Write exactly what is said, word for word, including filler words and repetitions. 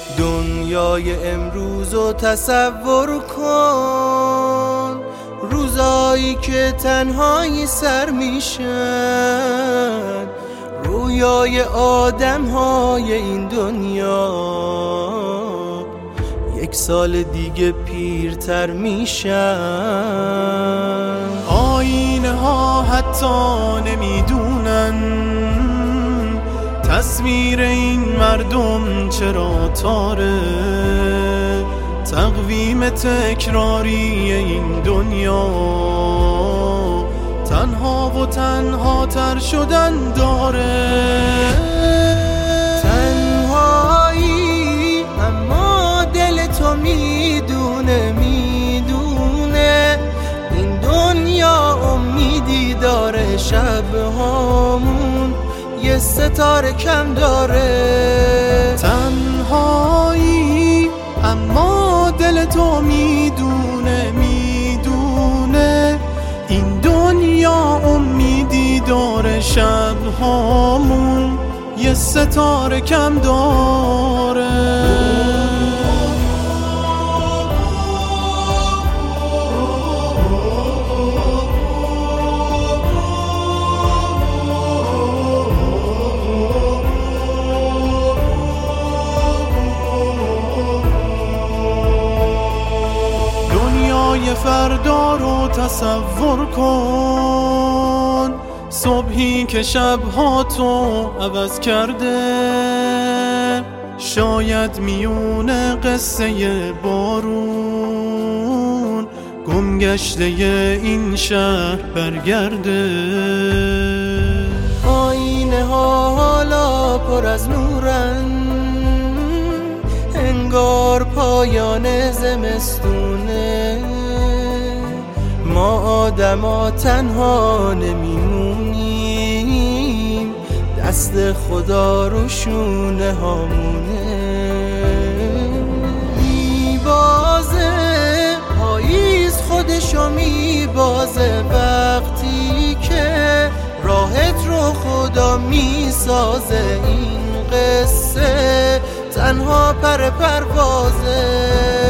دنیای امروز رو تصور کن، روزایی که تنهایی سر میشن، رویای آدم های این دنیا یک سال دیگه پیرتر میشن. آینه ها حتی نمیدونن تصویر این مردم چرا تاره، تقویم تکراری این دنیا تنها و تنها تر شدن داره. تنهایی اما دل تو میدونه میدونه این دنیا امیدی داره، شبهامون یه ستاره کم داره. تنهایی اما دل تو میدونه میدونه این دنیا امیدی داره، شبهامون یه ستاره کم داره. دنیای فردا رو تصور کن، صبحی که شبها تو عوض کرده، شاید میونه قصه بارون گمگشته این شهر برگرده. آینه ها حالا پر از نورن، انگار پایان زمستونه، ما آدما تنها نمیمونیم، دست خدا رو شونه هامونه. میبازه پاییز خودشو میبازه، وقتی که راحت رو خدا میسازه، این قصه تنها پر پروازه.